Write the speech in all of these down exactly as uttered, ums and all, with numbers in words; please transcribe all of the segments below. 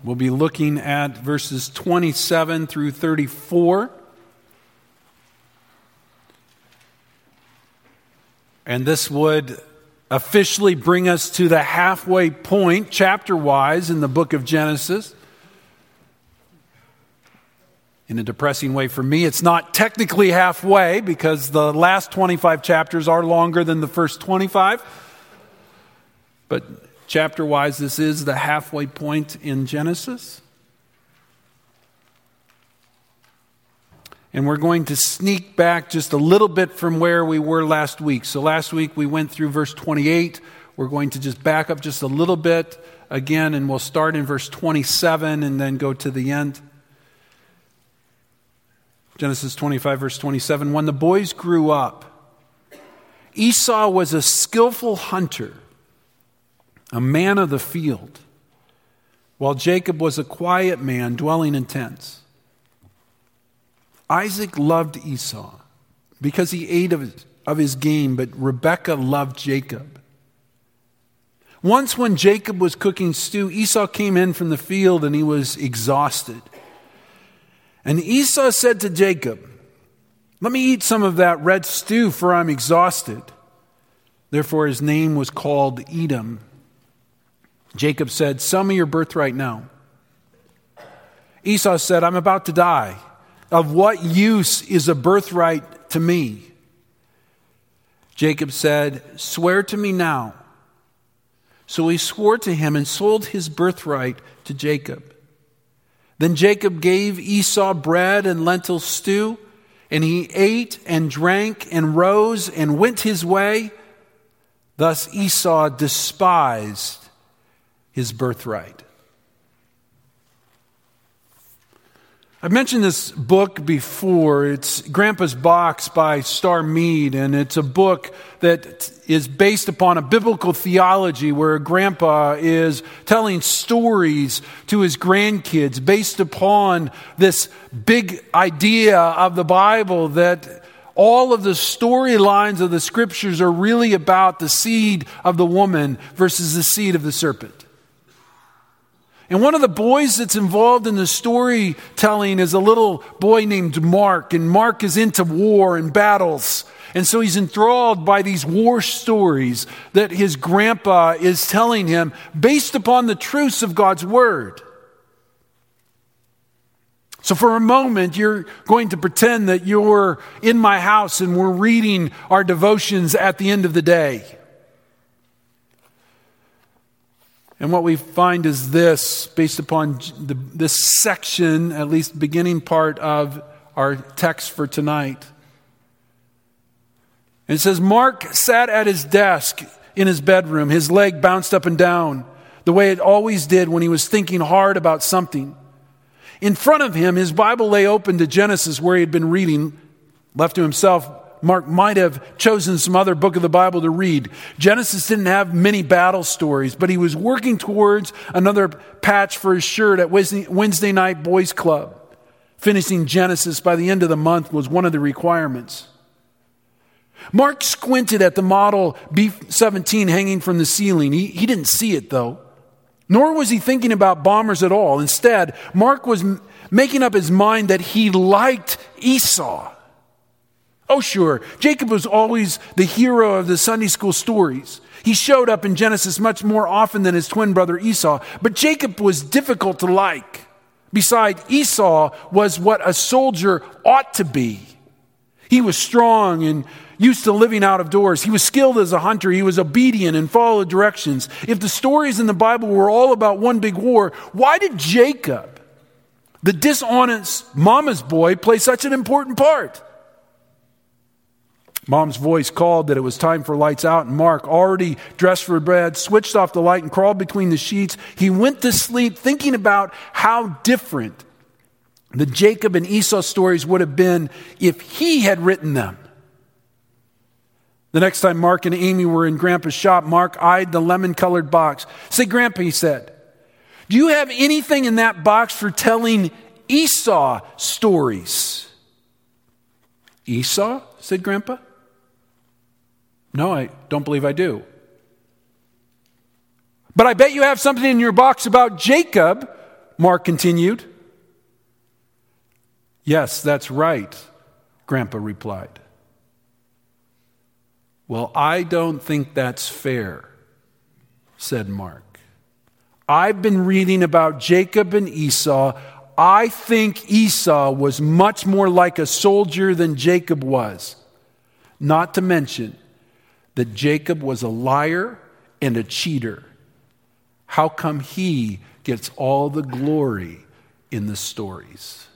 We'll be looking at verses twenty-seven through thirty-four. And this would officially bring us to the halfway point, chapter-wise, in the book of Genesis. In a depressing way for me, it's not technically halfway because the last twenty-five chapters are longer than the first twenty-five. But chapter-wise, this is the halfway point in Genesis. And we're going to sneak back just a little bit from where we were last week. So last week we went through verse twenty-eight. We're going to just back up just a little bit again, and we'll start in verse twenty-seven and then go to the end. Genesis twenty-five, verse twenty-seven. When the boys grew up, Esau was a skillful hunter, a man of the field, while Jacob was a quiet man dwelling in tents. Isaac loved Esau because he ate of his, of his game, but Rebekah loved Jacob. Once when Jacob was cooking stew, Esau came in from the field and he was exhausted. And Esau said to Jacob, "Let me eat some of that red stew, for I'm exhausted." Therefore his name was called Edom. Jacob said, "Sell me your birthright now." Esau said, "I'm about to die. Of what use is a birthright to me?" Jacob said, "Swear to me now." So he swore to him and sold his birthright to Jacob. Then Jacob gave Esau bread and lentil stew, and he ate and drank and rose and went his way. Thus Esau despised his birthright. I've mentioned this book before. It's Grandpa's Box by Star Mead, and it's a book that is based upon a biblical theology where Grandpa is telling stories to his grandkids based upon this big idea of the Bible that all of the storylines of the scriptures are really about the seed of the woman versus the seed of the serpent. And one of the boys that's involved in the storytelling is a little boy named Mark. And Mark is into war and battles. And so he's enthralled by these war stories that his grandpa is telling him based upon the truths of God's word. So for a moment, you're going to pretend that you're in my house and we're reading our devotions at the end of the day. And what we find is this, based upon the, this section, at least beginning part of our text for tonight. And it says, Mark sat at his desk in his bedroom. His leg bounced up and down the way it always did when he was thinking hard about something. In front of him, his Bible lay open to Genesis where he had been reading. Left to himself, Mark might have chosen some other book of the Bible to read. Genesis didn't have many battle stories, but he was working towards another patch for his shirt at Wednesday night boys club. Finishing Genesis by the end of the month was one of the requirements. Mark squinted at the model B seventeen hanging from the ceiling. He, he didn't see it though. Nor was he thinking about bombers at all. Instead, Mark was m- making up his mind that he liked Esau. Oh, sure, Jacob was always the hero of the Sunday school stories. He showed up in Genesis much more often than his twin brother Esau. But Jacob was difficult to like. Besides, Esau was what a soldier ought to be. He was strong and used to living out of doors. He was skilled as a hunter. He was obedient and followed directions. If the stories in the Bible were all about one big war, why did Jacob, the dishonest mama's boy, play such an important part? Mom's voice called that it was time for lights out, and Mark, already dressed for bed, switched off the light and crawled between the sheets. He went to sleep thinking about how different the Jacob and Esau stories would have been if he had written them. The next time Mark and Amy were in Grandpa's shop, Mark eyed the lemon-colored box. "Say, Grandpa," he said, "do you have anything in that box for telling Esau stories?" "Esau?" said Grandpa. "No, I don't believe I do." "But I bet you have something in your box about Jacob." Mark continued. Yes, that's right, Grandpa replied. Well, I don't think that's fair, said Mark. I've been reading about Jacob and Esau. I think Esau was much more like a soldier than Jacob was. Not to mention that Jacob was a liar and a cheater. How come he gets all the glory in the stories?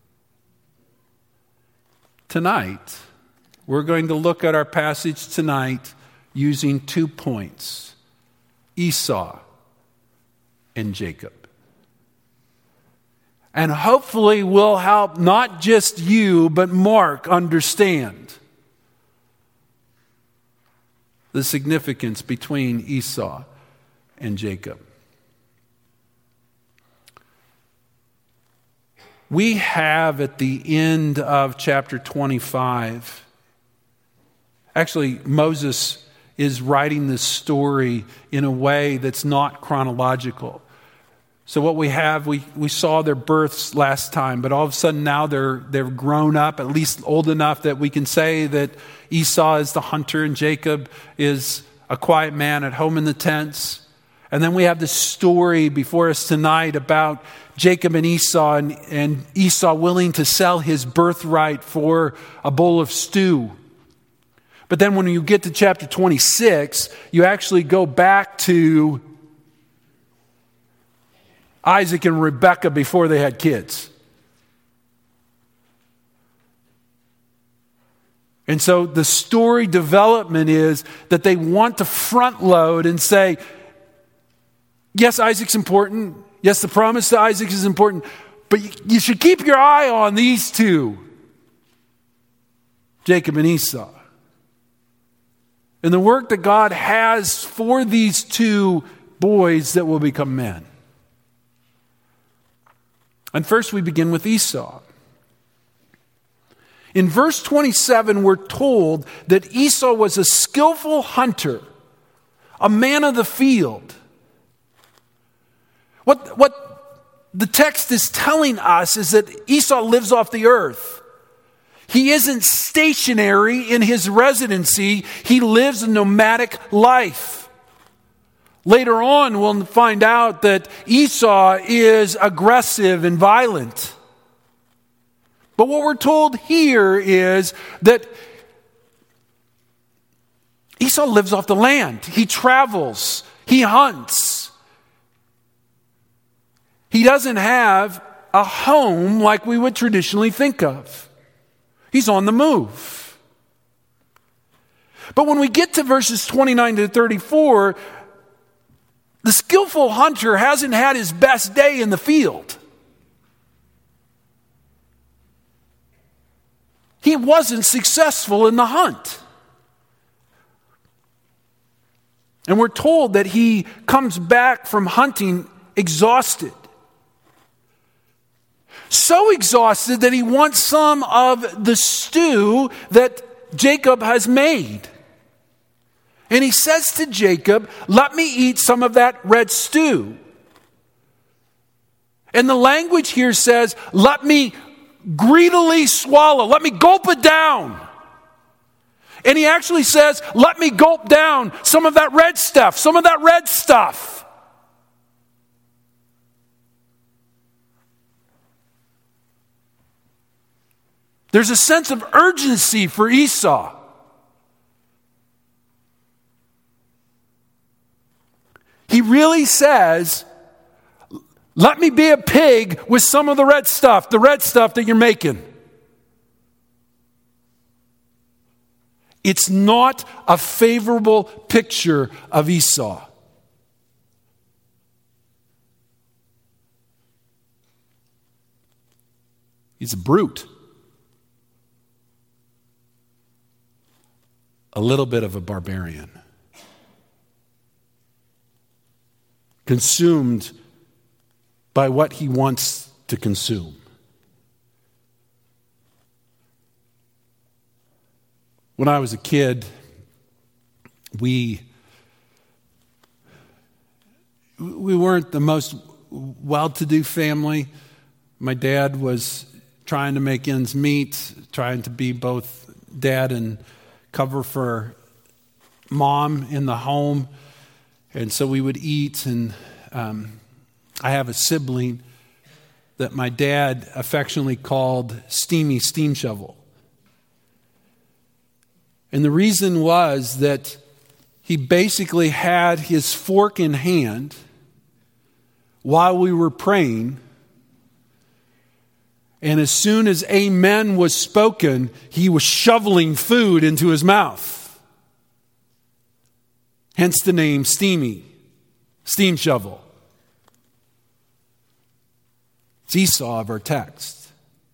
Tonight, we're going to look at our passage tonight using two points, Esau and Jacob. And hopefully we'll help not just you, but Mark understand the significance between Esau and Jacob. We have at the end of chapter twenty-five, actually Moses is writing this story in a way that's not chronological. So what we have, we, we saw their births last time, but all of a sudden now they're they're grown up, at least old enough that we can say that Esau is the hunter and Jacob is a quiet man at home in the tents. And then we have this story before us tonight about Jacob and Esau, and, and Esau willing to sell his birthright for a bowl of stew. But then when you get to chapter twenty-six, you actually go back to Isaac and Rebekah before they had kids. And so the story development is that they want to front load and say, yes, Isaac's important. Yes, the promise to Isaac is important. But you should keep your eye on these two, Jacob and Esau. And the work that God has for these two boys that will become men. And first we begin with Esau. In verse twenty-seven, we're told that Esau was a skillful hunter, a man of the field. What, what the text is telling us is that Esau lives off the earth. He isn't stationary in his residency. He lives a nomadic life. Later on, we'll find out that Esau is aggressive and violent. But what we're told here is that Esau lives off the land. He travels. He hunts. He doesn't have a home like we would traditionally think of. He's on the move. But when we get to verses twenty-nine to thirty-four, the skillful hunter hasn't had his best day in the field. He wasn't successful in the hunt. And we're told that he comes back from hunting exhausted. So exhausted that he wants some of the stew that Jacob has made. And he says to Jacob, let me eat some of that red stew. And the language here says, let me greedily swallow. Let me gulp it down. And he actually says, let me gulp down some of that red stuff, some of that red stuff. There's a sense of urgency for Esau. He really says, let me be a pig with some of the red stuff, the red stuff that you're making. It's not a favorable picture of Esau. He's a brute. A little bit of a barbarian. Consumed by what he wants to consume. When I was a kid, we we weren't the most well-to-do family. My dad was trying to make ends meet, trying to be both dad and cover for mom in the home. And so we would eat, and um, I have a sibling that my dad affectionately called Steamy Steam Shovel. And the reason was that he basically had his fork in hand while we were praying, and as soon as amen was spoken, he was shoveling food into his mouth. Hence the name Steamy, steam shovel. It's Esau of our text.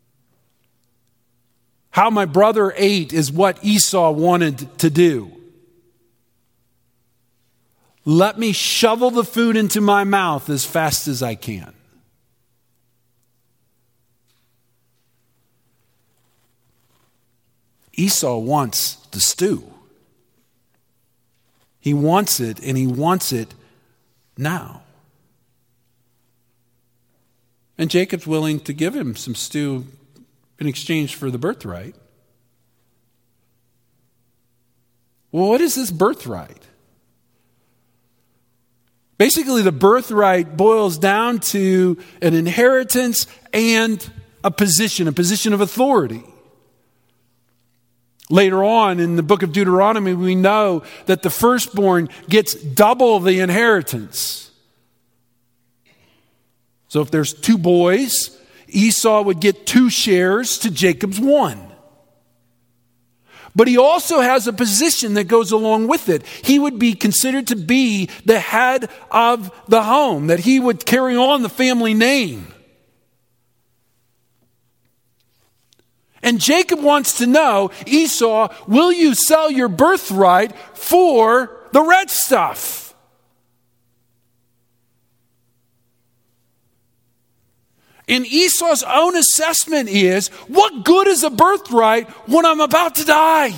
How my brother ate is what Esau wanted to do. Let me shovel the food into my mouth as fast as I can. Esau wants the stew. He wants it, and he wants it now. And Jacob's willing to give him some stew in exchange for the birthright. Well, what is this birthright? Basically, the birthright boils down to an inheritance and a position, a position of authority. Later on in the book of Deuteronomy, we know that the firstborn gets double the inheritance. So if there's two boys, Esau would get two shares to Jacob's one. But he also has a position that goes along with it. He would be considered to be the head of the home, that he would carry on the family name. And Jacob wants to know, Esau, will you sell your birthright for the red stuff? And Esau's own assessment is, what good is a birthright when I'm about to die?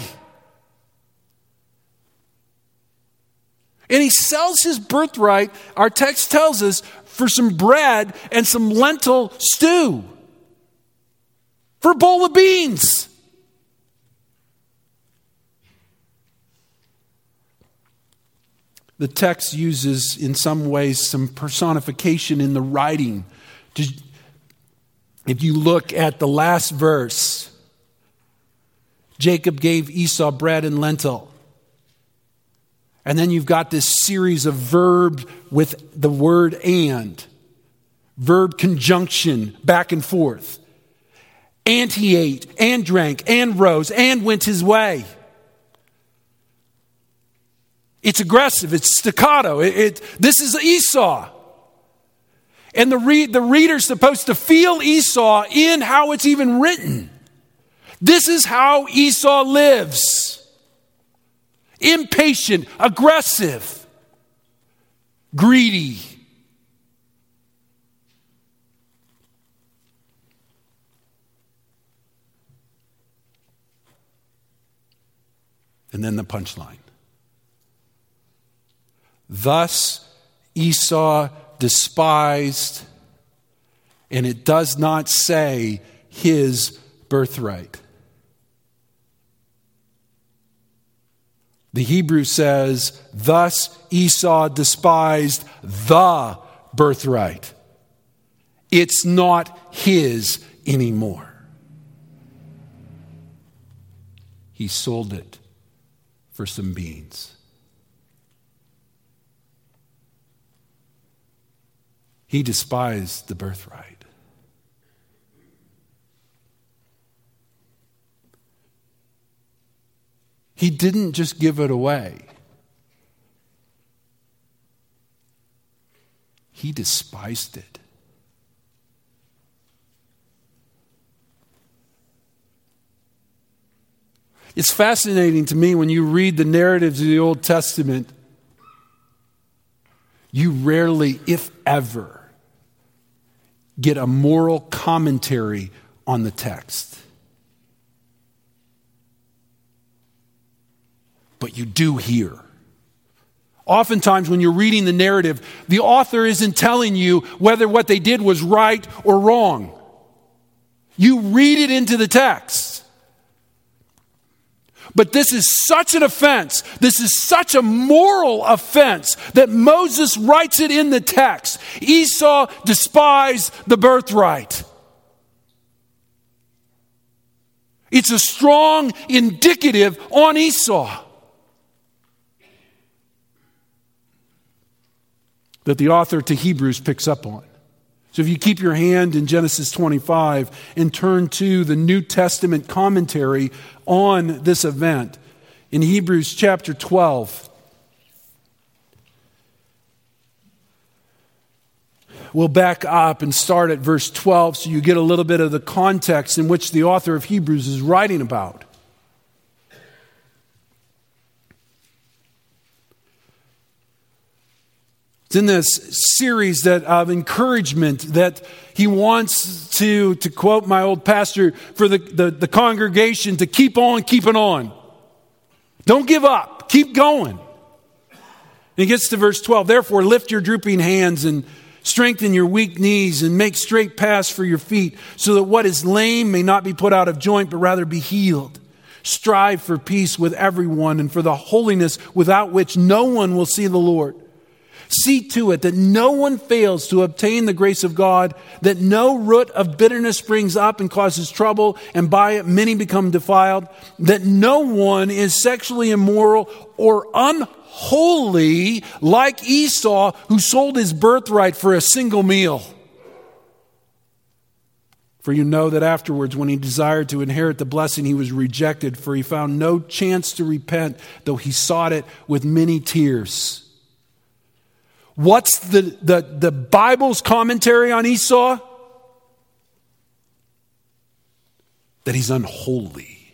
And he sells his birthright, our text tells us, for some bread and some lentil stew. For a bowl of beans. The text uses, in some ways, some personification in the writing. If you look at the last verse, Jacob gave Esau bread and lentil. And then you've got this series of verbs with the word and. Verb conjunction back and forth. And he ate, and drank, and rose, and went his way. It's aggressive. It's staccato. It, it, this is Esau. And the, re, the reader's supposed to feel Esau in how it's even written. This is how Esau lives. Impatient, aggressive, greedy. And then the punchline. Thus Esau despised, and it does not say his birthright. The Hebrew says, thus Esau despised the birthright. It's not his anymore. He sold it for some beans. He despised the birthright. He didn't just give it away. He despised it. It's fascinating to me when you read the narratives of the Old Testament, you rarely, if ever, get a moral commentary on the text. But you do here Oftentimes when you're reading the narrative, the author isn't telling you whether what they did was right or wrong. You read it into the text. But this is such an offense, this is such a moral offense that Moses writes it in the text. Esau despised the birthright. It's a strong indicative on Esau that the author to Hebrews picks up on. So if you keep your hand in Genesis twenty-five and turn to the New Testament commentary on this event, in Hebrews chapter twelve, we'll back up and start at verse twelve so you get a little bit of the context in which the author of Hebrews is writing about. It's in this series that of encouragement that he wants to, to quote my old pastor, for the, the, the congregation to keep on keeping on. Don't give up. Keep going. And he gets to verse twelve. Therefore, lift your drooping hands and strengthen your weak knees and make straight paths for your feet, so that what is lame may not be put out of joint, but rather be healed. Strive for peace with everyone and for the holiness without which no one will see the Lord. See to it that no one fails to obtain the grace of God, that no root of bitterness springs up and causes trouble, and by it many become defiled, that no one is sexually immoral or unholy like Esau, who sold his birthright for a single meal. For you know that afterwards, when he desired to inherit the blessing, he was rejected, for he found no chance to repent, though he sought it with many tears. What's the, the, the Bible's commentary on Esau? That he's unholy.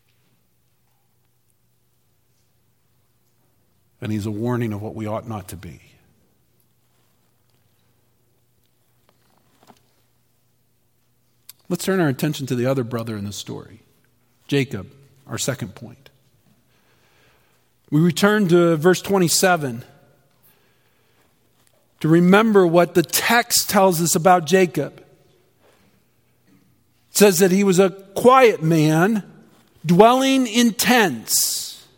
And he's a warning of what we ought not to be. Let's turn our attention to the other brother in the story, Jacob, our second point. We return to verse twenty-seven. To remember what the text tells us about Jacob. It says that he was a quiet man, dwelling in tents.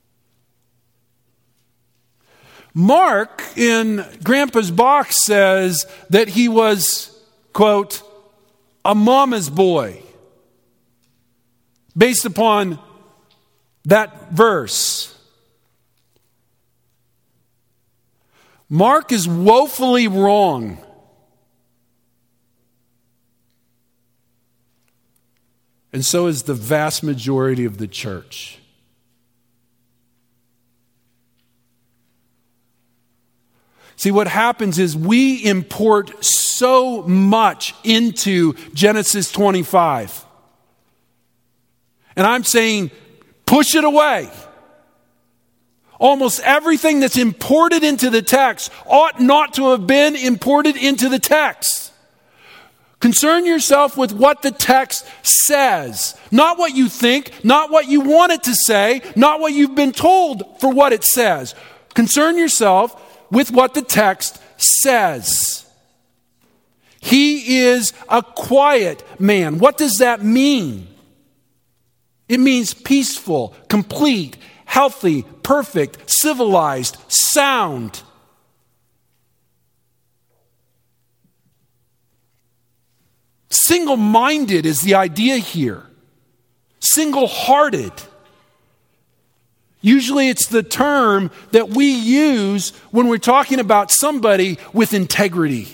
Mark, in Grandpa's box, says that he was, quote, a mama's boy, based upon that verse. Mark is woefully wrong. And so is the vast majority of the church. See, what happens is we import so much into Genesis twenty-five. And I'm saying, push it away. Almost everything that's imported into the text ought not to have been imported into the text. Concern yourself with what the text says. Not what you think, not what you want it to say, not what you've been told for what it says. Concern yourself with what the text says. He is a quiet man. What does that mean? It means peaceful, complete, healthy, perfect, civilized, sound. Single-minded is the idea here. Single-hearted. Usually it's the term that we use when we're talking about somebody with integrity.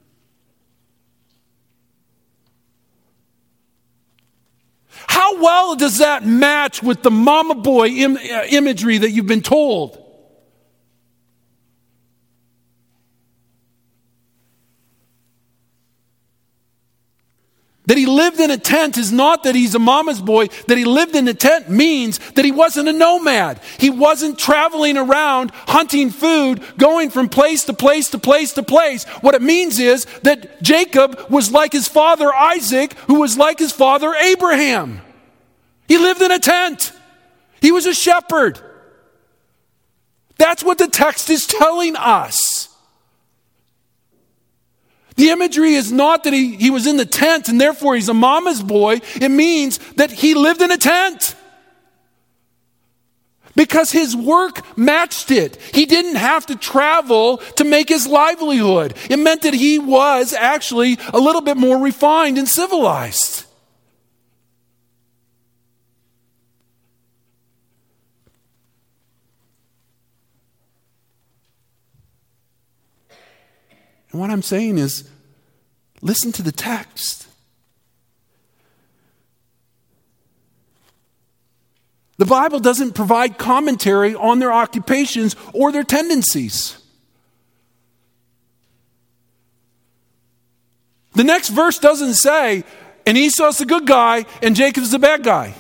How well does that match with the mama boy im- uh, imagery that you've been told? That he lived in a tent is not that he's a mama's boy. That he lived in a tent means that he wasn't a nomad. He wasn't traveling around hunting food, going from place to place to place to place. What it means is that Jacob was like his father Isaac, who was like his father Abraham. He lived in a tent. He was a shepherd. That's what the text is telling us. The imagery is not that he, he was in the tent and therefore he's a mama's boy. It means that he lived in a tent. Because his work matched it. He didn't have to travel to make his livelihood. It meant that he was actually a little bit more refined and civilized. And what I'm saying is, listen to the text. The Bible doesn't provide commentary on their occupations or their tendencies. The next verse doesn't say, and Esau's the good guy and Jacob's the bad guy.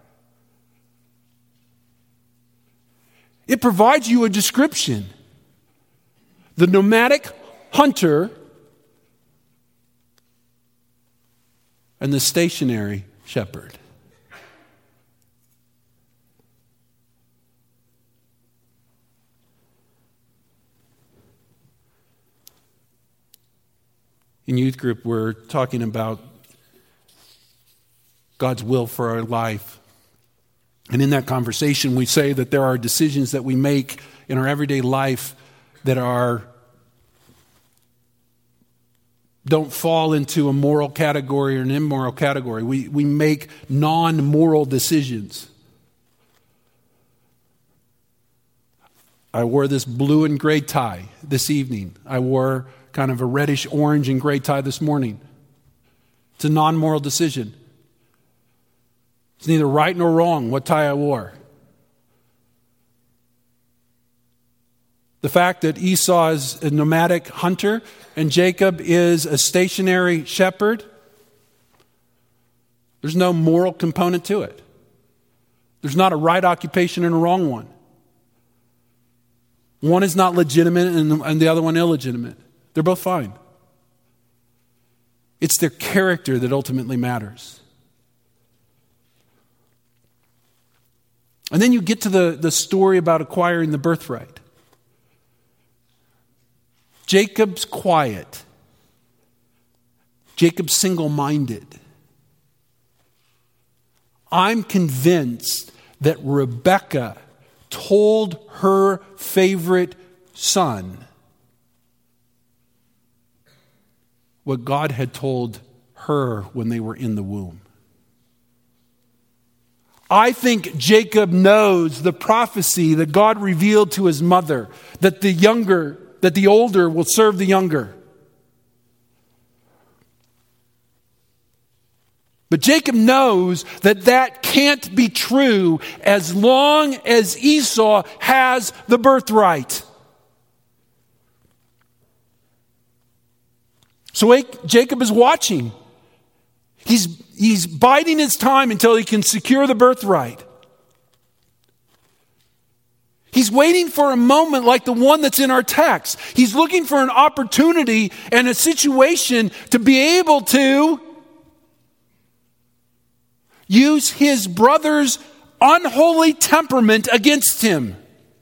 It provides you a description. The nomadic hunter and the stationary shepherd. In youth group, we're talking about God's will for our life. And in that conversation, we say that there are decisions that we make in our everyday life that are don't fall into a moral category or an immoral category. We, we make non-moral decisions. I wore this blue and gray tie this evening. I wore kind of a reddish orange and gray tie this morning. It's a non-moral decision. It's neither right nor wrong what tie I wore. The fact that Esau is a nomadic hunter and Jacob is a stationary shepherd, there's no moral component to it. There's not a right occupation and a wrong one. One is not legitimate and the other one illegitimate. They're both fine. It's their character that ultimately matters. And then you get to the, the story about acquiring the birthright. Jacob's quiet. Jacob's single-minded. I'm convinced that Rebekah told her favorite son what God had told her when they were in the womb. I think Jacob knows the prophecy that God revealed to his mother, that the younger, that the older will serve the younger. But Jacob knows that that can't be true as long as Esau has the birthright. So Jacob is watching. He's, he's biding his time until he can secure the birthright. He's waiting for a moment like the one that's in our text. He's looking for an opportunity and a situation to be able to use his brother's unholy temperament against him.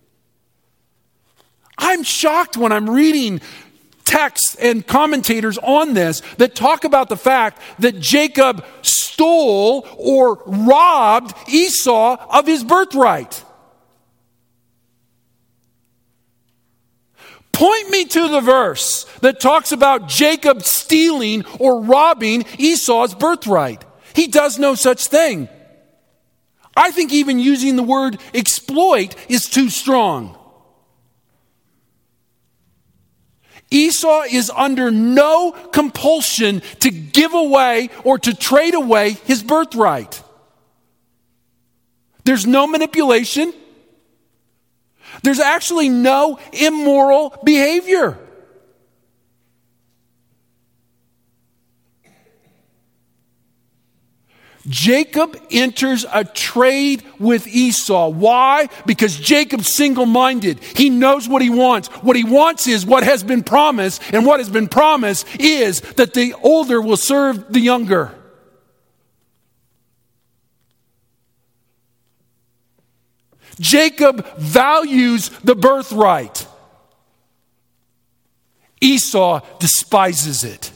I'm shocked when I'm reading texts and commentators on this that talk about the fact that Jacob stole or robbed Esau of his birthright. Point me to the verse that talks about Jacob stealing or robbing Esau's birthright. He does no such thing. I think even using the word exploit is too strong. Esau is under no compulsion to give away or to trade away his birthright. There's no manipulation. There's actually no immoral behavior. Jacob enters a trade with Esau. Why? Because Jacob's single-minded. He knows what he wants. What he wants is what has been promised, and what has been promised is that the older will serve the younger. Jacob values the birthright. Esau despises it.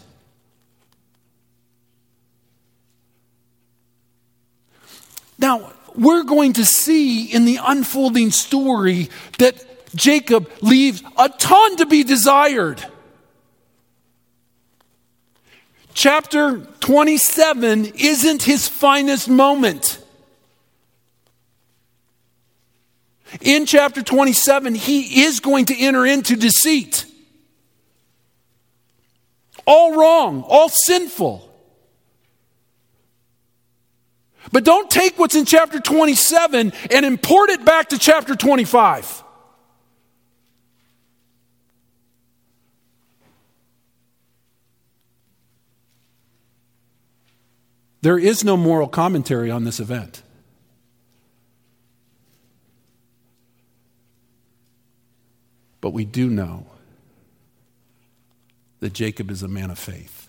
Now, we're going to see in the unfolding story that Jacob leaves a ton to be desired. Chapter twenty-seven isn't his finest moment. In chapter twenty-seven, he is going to enter into deceit. All wrong, all sinful. But don't take what's in chapter twenty-seven and import it back to chapter twenty-five. There is no moral commentary on this event. But we do know that Jacob is a man of faith.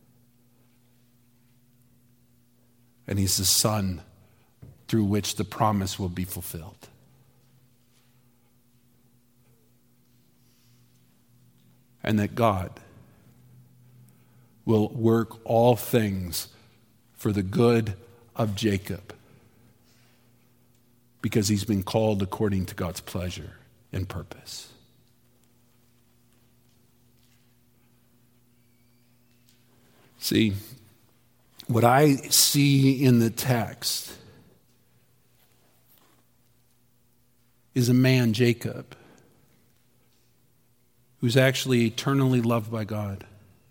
And he's the son through which the promise will be fulfilled. And that God will work all things for the good of Jacob, because he's been called according to God's pleasure and purpose. See, what I see in the text is a man, Jacob, who's actually eternally loved by God.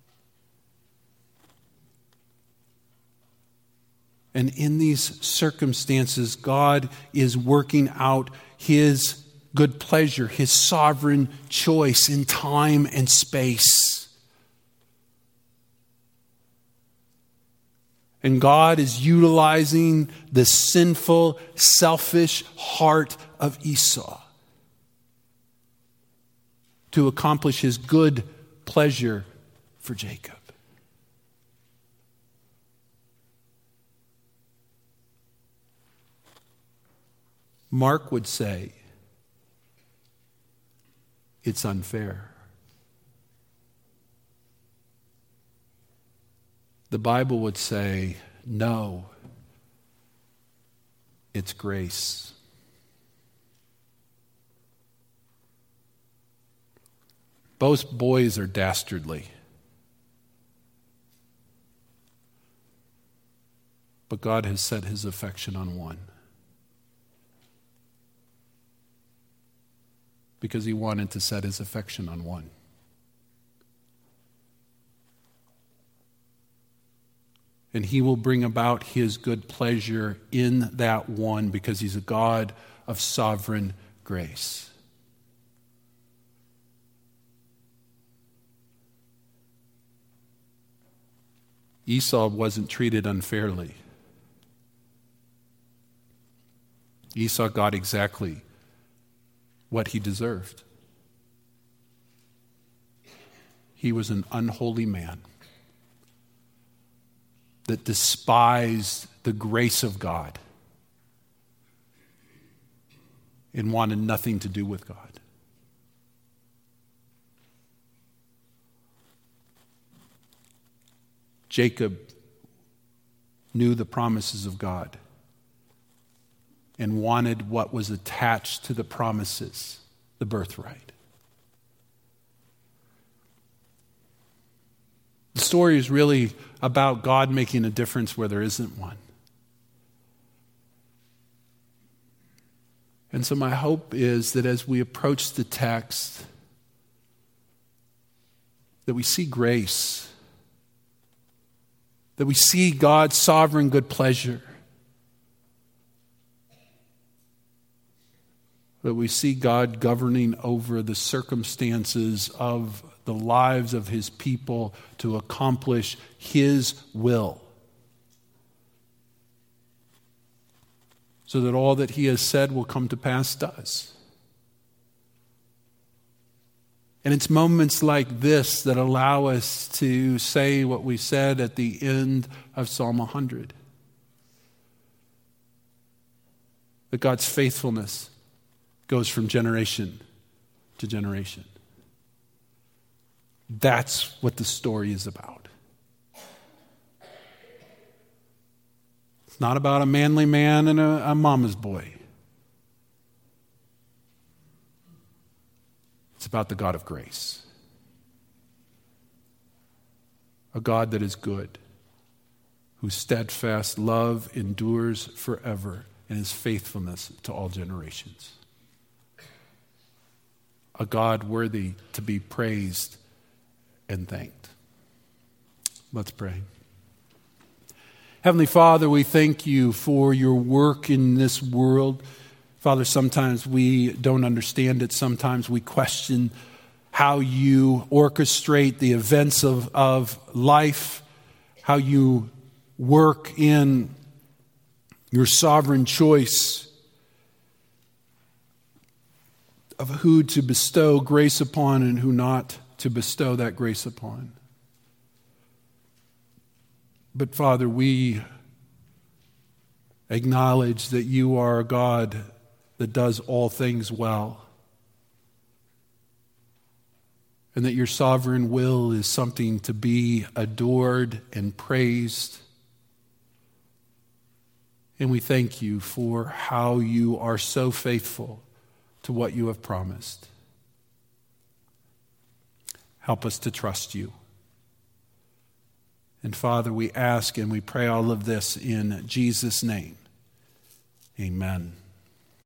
And in these circumstances, God is working out his good pleasure, his sovereign choice in time and space. And God is utilizing the sinful, selfish heart of Esau to accomplish his good pleasure for Jacob. Mark would say, it's unfair. The Bible would say, no, it's grace. Both boys are dastardly. But God has set his affection on one. Because he wanted to set his affection on one. And he will bring about his good pleasure in that one, because he's a God of sovereign grace. Esau wasn't treated unfairly. Esau got exactly what he deserved. He was an unholy man that despised the grace of God and wanted nothing to do with God. Jacob knew the promises of God and wanted what was attached to the promises, the birthright. The story is really about God making a difference where there isn't one. And so my hope is that as we approach the text, that we see grace, that we see God's sovereign good pleasure, that we see God governing over the circumstances of the lives of his people to accomplish his will, so that all that he has said will come to pass does. And it's moments like this that allow us to say what we said at the end of Psalm one hundred. That God's faithfulness goes from generation to generation. That's what the story is about. It's not about a manly man and a, a mama's boy. It's about the God of grace. A God that is good, whose steadfast love endures forever, and his faithfulness to all generations. A God worthy to be praised and thanked. Let's pray. Heavenly Father, we thank you for your work in this world. Father, sometimes we don't understand it. Sometimes we question how you orchestrate the events of, of life, how you work in your sovereign choice of who to bestow grace upon and who not to bestow that grace upon. But Father, we acknowledge that you are a God that does all things well, and that your sovereign will is something to be adored and praised. And we thank you for how you are so faithful to what you have promised. Help us to trust you. And Father, we ask and we pray all of this in Jesus' name. Amen.